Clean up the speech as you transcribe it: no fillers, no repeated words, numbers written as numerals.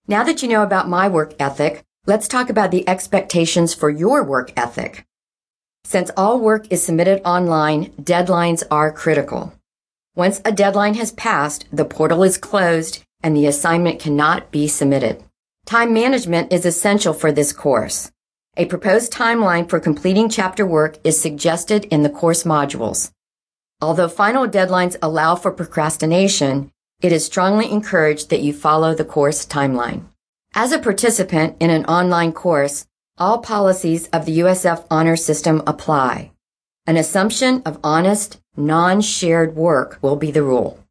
Now that you know about my work ethic, let's talk about the expectations for your work ethic. Since all work is submitted online, deadlines are critical. Once a deadline has passed, the portal is closed and the assignment cannot be submitted. Time management is essential for this course. A proposed timeline for completing chapter work is suggested in the course modules. Although final deadlines allow for procrastination, it is strongly encouraged that you follow the course timeline. As a participant in an online course, all policies of the USF honor system apply. An assumption of honest, non-shared work will be the rule.